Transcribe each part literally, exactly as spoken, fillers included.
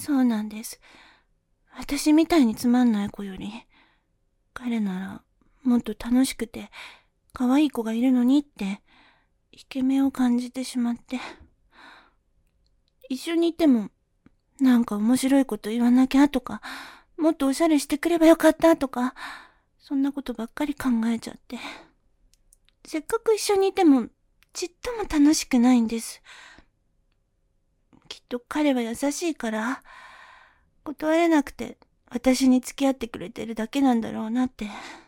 そうなんです。私みたいにつまんない子より、彼ならもっと楽しくて可愛い子がいるのにって、イケメンを感じてしまって。一緒にいても、なんか面白いこと言わなきゃとか、もっとおしゃれしてくればよかったとか、そんなことばっかり考えちゃって。せっかく一緒にいても、ちっとも楽しくないんです。きっと彼は優しいから、断れなくて私に付き合ってくれてるだけなんだろうなって。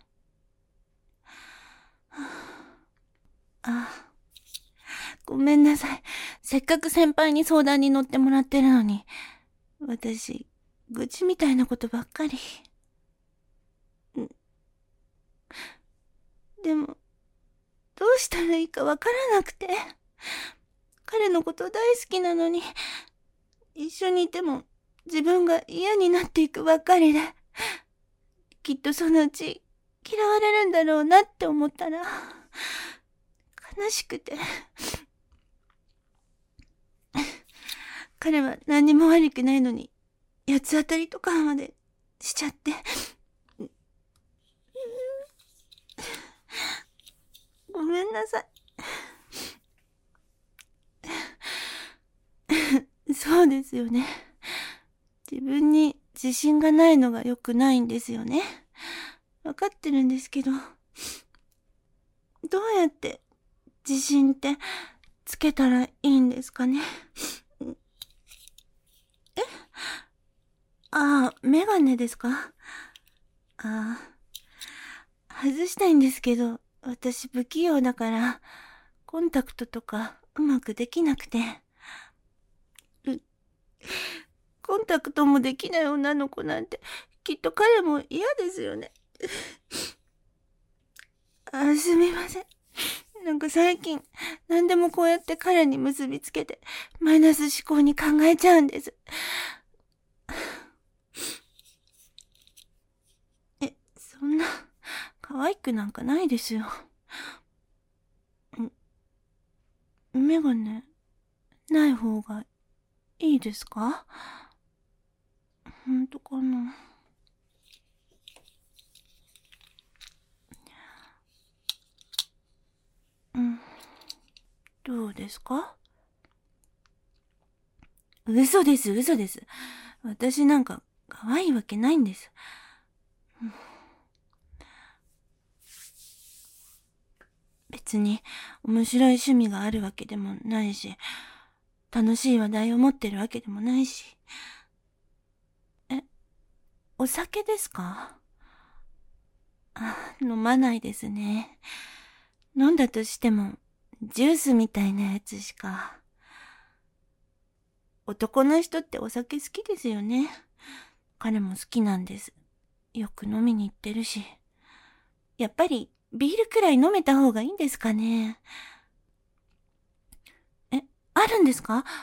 あ、ごめんなさい。せっかく先輩に相談に乗ってもらってるのに、私、愚痴みたいなことばっかり。でも、どうしたらいいかわからなくて。彼のこと大好きなのに、一緒にいても自分が嫌になっていくばっかりで、きっとそのうち嫌われるんだろうなって思ったら、悲しくて。彼は何にも悪くないのに、八つ当たりとかまでしちゃって。ごめんなさい。そうですよね。自分に自信がないのが良くないんですよね。わかってるんですけど、どうやって自信ってつけたらいいんですかね。えああ、メガネですか？ああ、外したいんですけど、私不器用だから、コンタクトとかうまくできなくて。コンタクトもできない女の子なんて、きっと彼も嫌ですよね。あ、すみません。なんか最近、何でもこうやって彼に結びつけて、マイナス思考に考えちゃうんです。え、そんな、可愛くなんかないですよ。ん、メガネ、ない方がいいですか？ほんとかな。うん。どうですか？嘘です、嘘です。私なんか可愛いわけないんです。別に面白い趣味があるわけでもないし、楽しい話題を持ってるわけでもないし。え、お酒ですか？あ、飲まないですね。飲んだとしても、ジュースみたいなやつしか。男の人ってお酒好きですよね。彼も好きなんです。よく飲みに行ってるし。やっぱりビールくらい飲めた方がいいんですかね。え、あるんですか？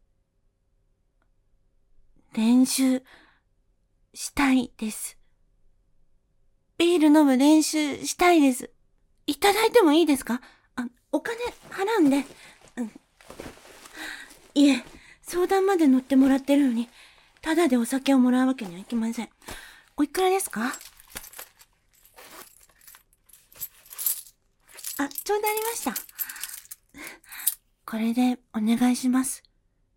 練習したいです。ビール飲む練習したいです。いただいてもいいですか？あ、お金払うんで。うん。いえ、相談まで乗ってもらってるのに、ただでお酒をもらうわけにはいきません。おいくらですか？あ、ちょうどありました。これでお願いします。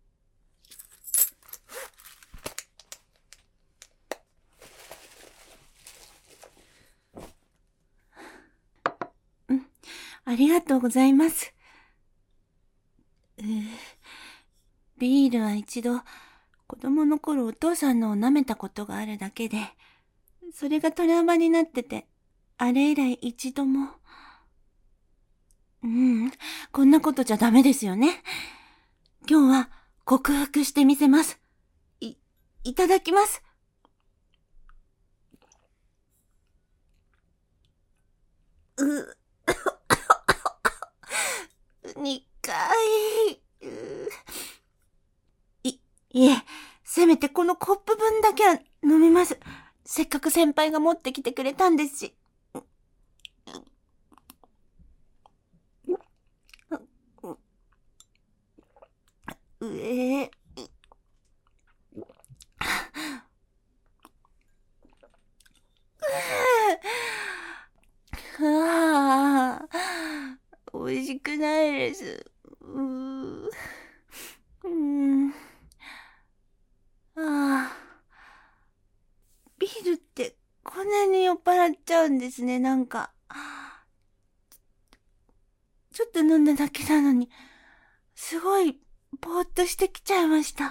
うん、ありがとうございます。うービールは一度、子供の頃お父さんのを舐めたことがあるだけで、それがトラウマになってて、あれ以来一度も。うん、こんなことじゃダメですよね。今日は克服してみせます。い、いただきます。う、にかい。い、いえ、せめてこのコップ分だけは飲みます。せっかく先輩が持ってきてくれたんですし。うえちゃうんですね、なんか。ちょっと飲んだだけなのに、すごい、ぼーっとしてきちゃいました。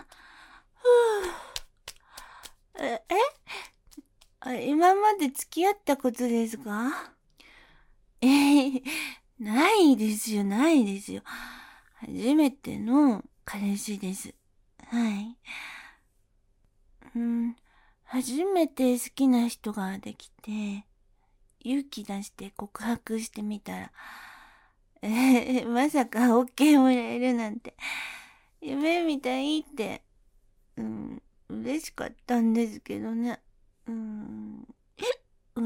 ふぅ。え、えあ今まで付き合ったことですか？えー、ないですよ、ないですよ。初めての彼氏です。はい。うん、初めて好きな人ができて、勇気出して告白してみたら、えー、まさか オーケー もらえるなんて、夢みたいって、うん、嬉しかったんですけどね。うん、うん、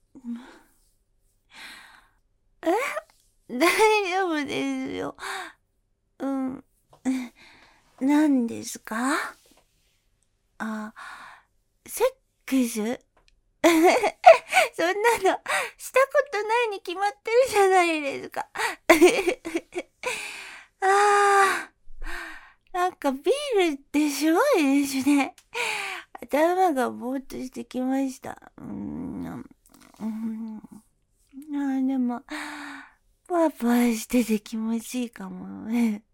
え大丈夫ですよ。うん、何ですか？あ、セックスそんなの、したことないに決まってるじゃないですか。ああ、なんかビールってすごいですね。頭がぼーっとしてきました。うーん、うん、あでも、パワパワしてて気持ちいいかも。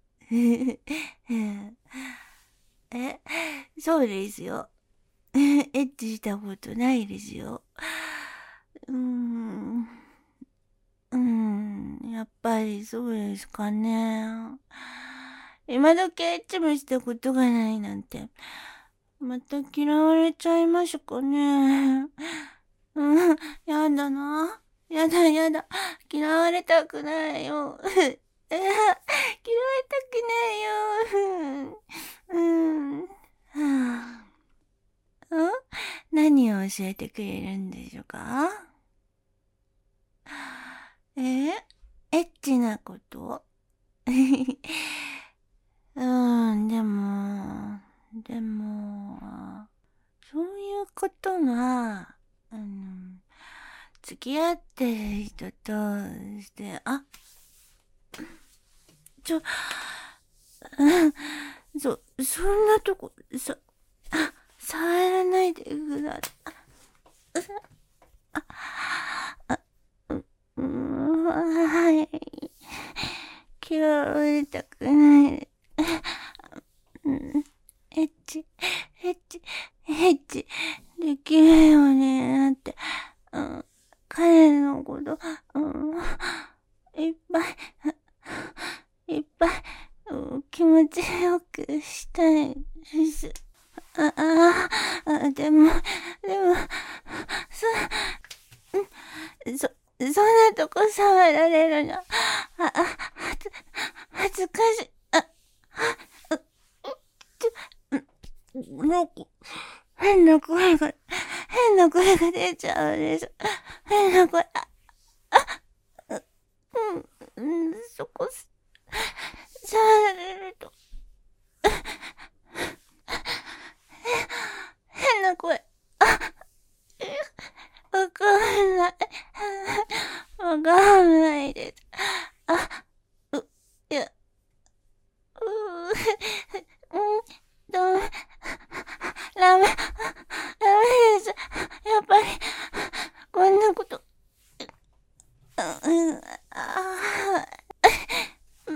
え、そうですよ。エッチしたことないですよ。うーん。うーん。やっぱりそうですかね。今時エッチもしたことがないなんて、また嫌われちゃいますかね。うん、やだな。やだやだ。嫌われたくないよ。嫌われたくないよ。うん。はあ、うん、何を教えてくれるんでしょうか？えー、エッチなことうん、でも、でも、そういうことが、あの、付き合ってる人として、あ、ちょ、そ、そんなとこ、そ、あ、触らないでください。あ、あ、う、うーはい。嫌われたくない。うん、エッチ、エッチ、エッチ、できるよねって、うん、彼のこと、うん、いっぱい、いっぱい、うん、気持ちよくしたいです。あ、あ、あ、でも、でも、そ、そ、そんなとこ触られるの、あ、あ、はず、恥ずかしい。あ、あ、ちょ、なんか、変な声が、変な声が出ちゃうんです。変な声、あ、あ、うん、うん、そこ、触られると、変な声、わかんない。わかんないです。あ、う、いや、うー、うん、ダメ、ダメ、ダメです。やっぱり、こんなこと、うん、あー、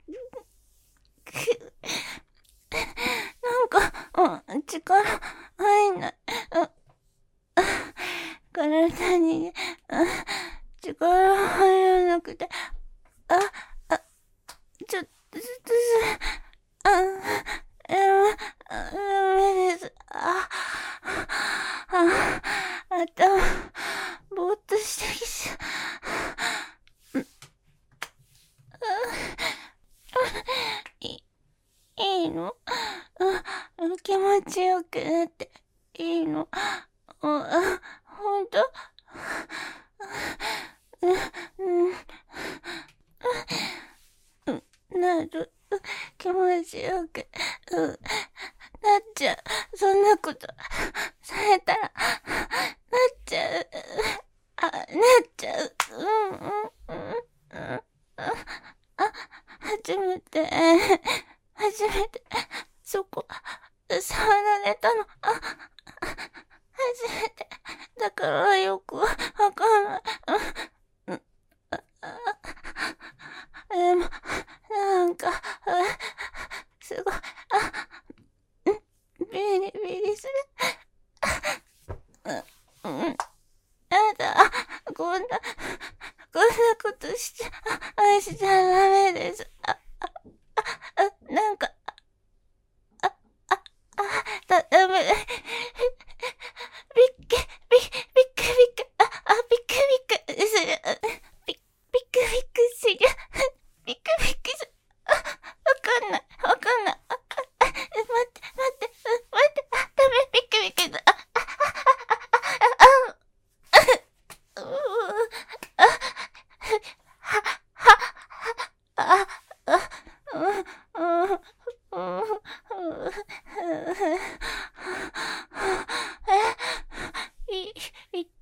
なんか、うん、力入んない。体に、力入らなくて、あ、あ、ちょっとずつ、あ、ダメ、ダメです。あ、あ、頭、ぼーっとしてきちゃう。い、いいの？気持ちよくなっていいの？あ、ほんと？うん、うん、なる。気持ちよく、うん、なっちゃう。そんなことされたら、なっちゃう。あ、なっちゃう。うん、うん、うん、うん。あ、初めて、初めて、そこ、触られたの。あ、初めて。だからよくわかんない。でも、なんか、すごい、ビリビリする。うん、やだ、こんな、こんなことしちゃ、しちゃダメです。あ、あ、あ、なんか、あ、あ、あ、だ、ダメ。びっく、び、びっくびっく、あ、あ、びっくびっくする。び、びっくびっくする。びっくびっくする。あ、わかんない、わかんない、わかんない。待って、待って、待って、あ、ダメ、びっくびっくする。あ、あ、あ、あ、あ、う、あ、は、は、あ、あ、うん、うん、うん、え、い、いった。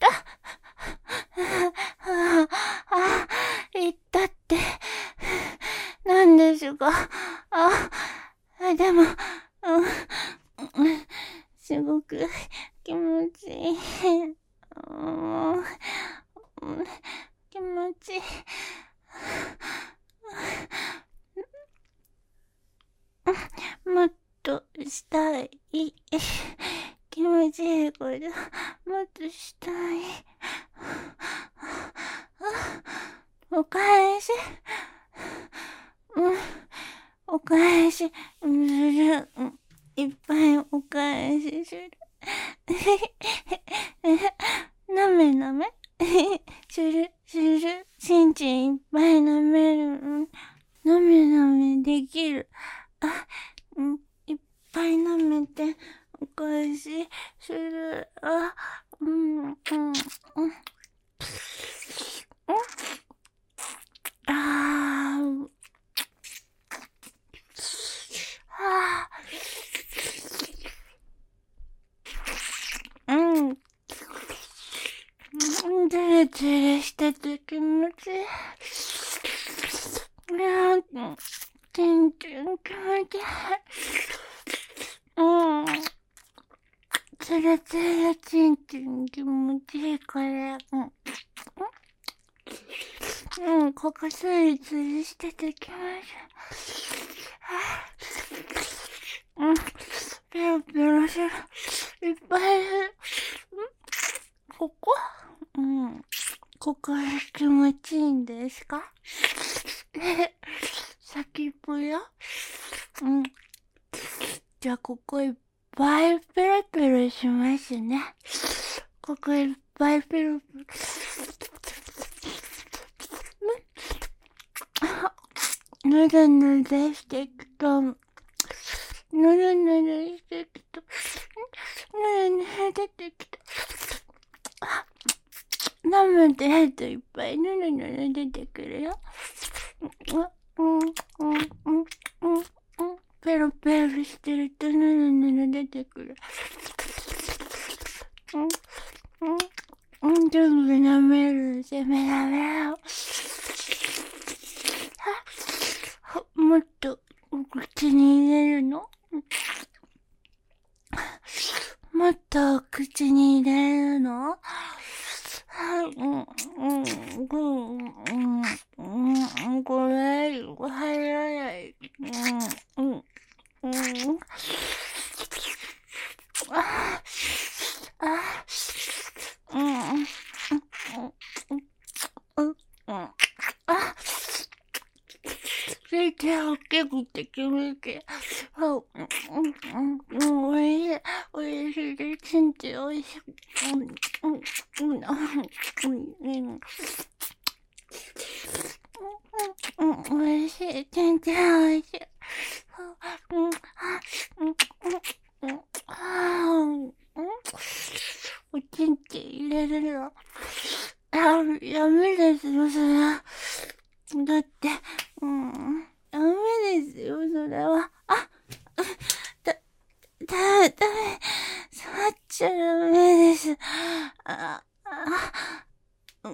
あ、いったって。なんですが、あ、でも、うん、すごく気持ちいい。うん、気持ちいい。もっとしたい。気持ちいいこと、もっとしたい。お返し、うん、お返し、する。いっぱいお返しする。なめなめする、する。ちんちんいっぱいなめる。なめなめできる。あ、うん、いっぱいなめて、お返しする。あ、うん、うん、うん。あー、あー、うん。ズルズルしてて気持ちいい。いやー、全然気持ちいい。うん。ズルズルちんちん気持ちいいから。うん。うん、ここスリスリしてて気持ちいい。うん。ペロペロしてる。いっぱいいる。ここうん。ここ気持ちいいんですか？え、先っぽよ。うん。じゃあ、ここいっぱいペロペロしますね。ここいっぱいペロペロ。ぬるぬるしていくと、ぬるぬるしていくと、ぬるぬる出てきた。舐めてるといっぱいぬるぬる出てくるよ。うん、うん、うん、うん、うん。ペロペロしてるとぬるぬる出てくる。うん、うん、うん、全部舐める。全部舐めろ。もっと口に入れるの？もっと口に入れるの？うん、うん、うん、うん、これ、入らない。うん、うん、うん。あ、あ、うん、うん、うん、うん、あ、全然大きくて気持ちいい。うん、うん、うん、おいしい、おいしいです。全然おいしい。うん、うん、うん、うん、うん。うん、おいしい。全然おいしい。うん、あ、うん、うん、うん、あ、うん、おちんちん入れるの。あ、やめですよ、それは。だって、うん、ダメですよ、それは。あ、だ、だ、だめ、触っちゃダメです。あ、あ、うん、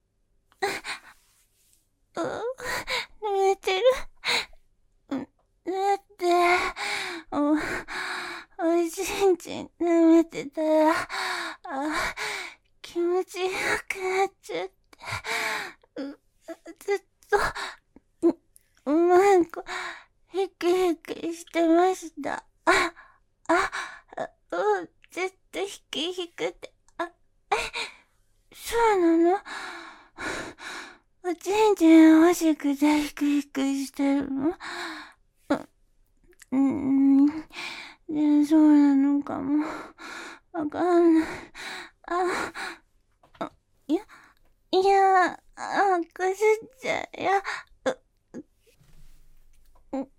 うん、濡れてる。うん、だって、うん、おちんち舐めてたら、あ、気持ちよくなっちゃって、うずっと、う、うまい子、ヒキヒキしてました。あ、あ、うん、ずっとヒキヒキって、あ、え、そうなの？おちんちん欲しくてヒキヒキしてるの？う、うん、でもそうなのかも。わかんない。あ、あいや、いや、あ、くすっちゃうよ。う、う、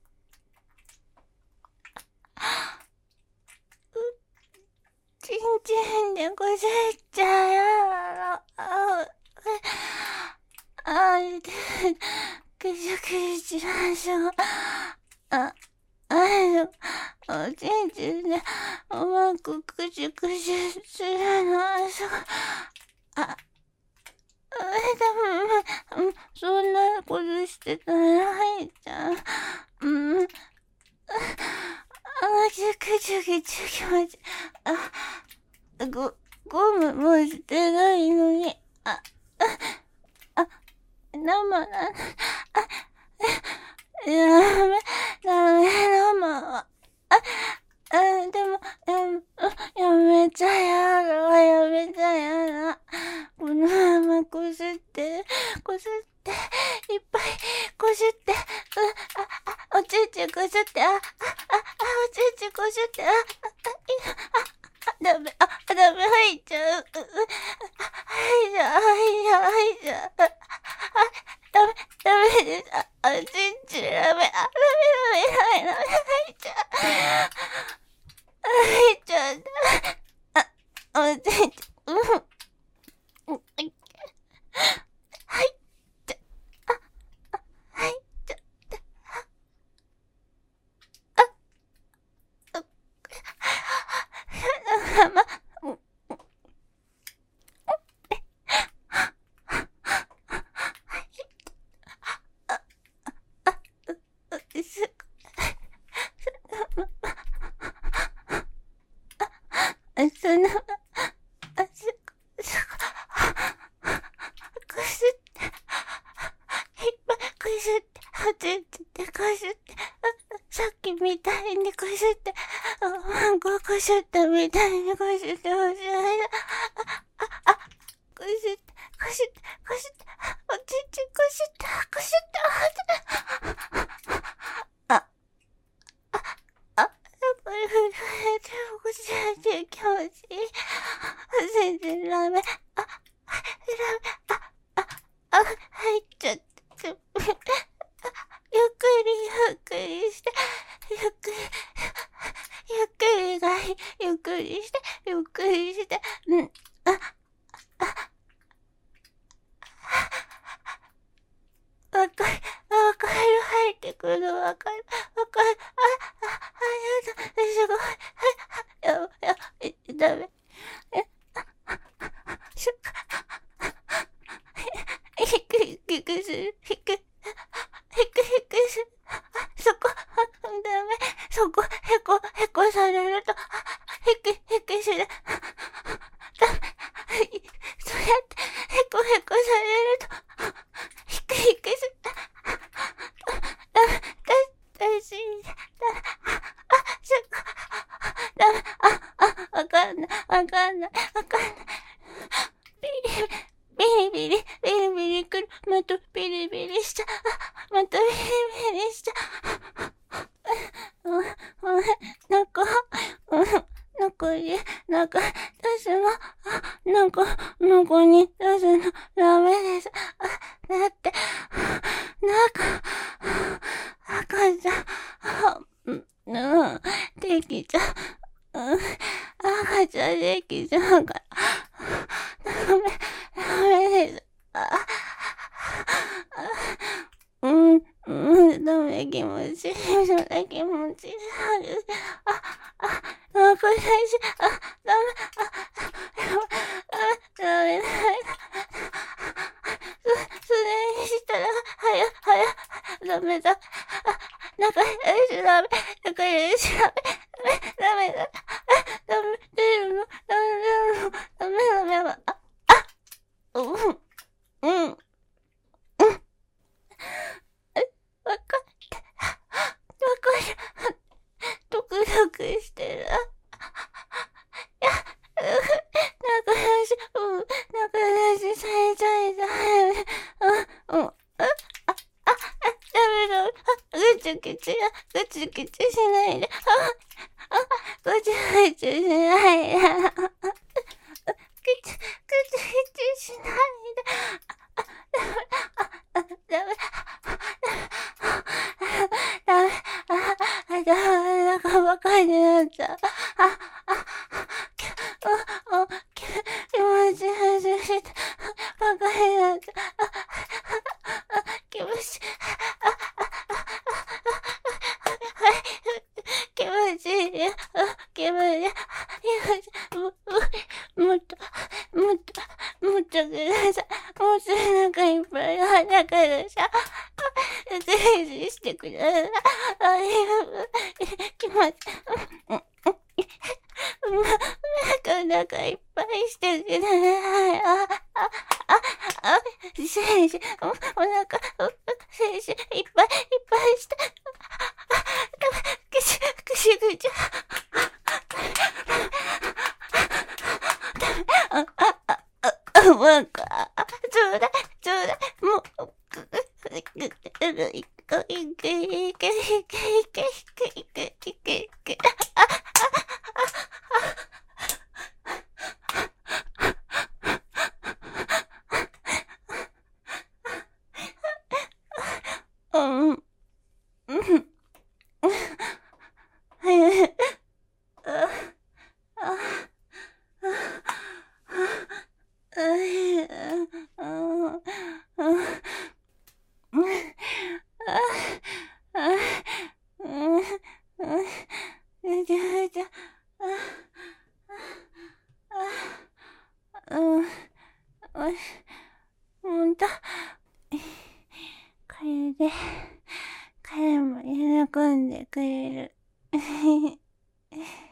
ちんちんでこすっちゃうよ。あ、あ、あ、くしゅくしゅしましょう。あ、あの、おちんちんでうまくくしゅくしゅするのはそう。あ、え、でも、そんなことしてたら入っちゃう。うん。あ、ちゅくちゅくちゅ気持ち。あ、ご、ゴムもしてないのに。あ、あ、生なの。あ、ダメ、ダメ、生は。あ、あ、でも、や、やめちゃやだ、やめちゃやだ。このままこすって、こすって、いっぱいこすって、う、あ、あ、おちんちんこすって、あ、あ、あ、おちんちんこすって、あ、あ、あ、ダメ、あ、ダメ、入っちゃう。う、う、入っちゃう、入っちゃう、入っちゃう。あ、ダメ、ダメです。あ、あ、ちんちんダメ、あ、ダメ、ダメ、ダメ、ダメ、入っちゃう。入っちゃう。あ、おちんちん、うん。はい。はい。ちゃ、あ、あ、はい。ちゃ、あ、あ、あ、ま、うん、あ、あ、う、す、あ、その、あ、す、す、こすって、いっぱいこすって、おちんちんでこすって、さっきみたいにこすって、マンゴーこすったみたいにこすってほしい。あ、あ、こすって、こすって、こすって、おちんちんこすって、こすって、あ、あ、あ、やっぱり震えてこすって気持ちいい。全然ダメ。あ、ダメ。あ、あ、あ、入っちゃった。ゆっくりゆっくりして、ゆっくり、ゆっくりがいい。ゆっくりして、ゆっくりして、うん、あ、あ、わかる、わかる、入ってくる、わかる、わかる、あ、あ、あ、やだ、すごい、やば、やば、え、ダメ、え、しゅ、ひくひくひくする、ひく、ひくひくする、そこ、ダメ、そこ、へこ、へこされると、ひくひくする、ダメ、そうやって、へこへこされると、ひくひくする、ダメ、だ、だし、だ、あ、そこ、ダメ、あ、あ、わかんない、わかんない、わかんない。ビリビリ、ビリビリ、ビリビリくる。またビリビリした。またビリビリした。うん、うん、なんか、うん、なんかに、なんか、出すの、なんか、なんかに出すの、ダメです。だって、なんか、赤ちゃん、うん、うん、できちゃう。うん、赤ちゃんできちゃうから。ダメ、ダメです。あ、あ、うん、うん、ダメ気持ちいい。それ気持ちいい。あ、あ、なんか最初、あ、ダメ、あ、ダメ、ダメ、ダメ。そ、それにしたら、はや、はや、ダメだ。あ、仲良しダメ、仲良しダメ、ダメ、ダメだ。ダメチキチしないで。あ、あ、ぐちぐちしないで。ぐちぐちぐちしないで。あ、ダメ。ダメ。ダメ。あ、ダメ。なんかバカになっちゃう。あ、あ、き、あ、あ、き、気持ち悪い。バカになっちゃう。あ、気持ち、気持ちいい。気持ちいい。も、もっと、もっと、もっとください。もっとなんかいっぱい花ください。ぜひしてください。あ、気持ち、なんかいっぱいしてください。あ、あ、あ、あ、先生、お、お腹、先生、いっぱいいっぱいして。くし、くしぐちゃ。あ、あ、あ、あ、あ、なんか、ちょうだい、ちょうだい、もう、く、く、く、く、いけ、いけ、いけ、いけ、いけ、いけ、いけ、いけ、いけ、あ、あ、あ、うん、うん、はい、あ、あ、ほんと、これで、彼も喜んでくれる。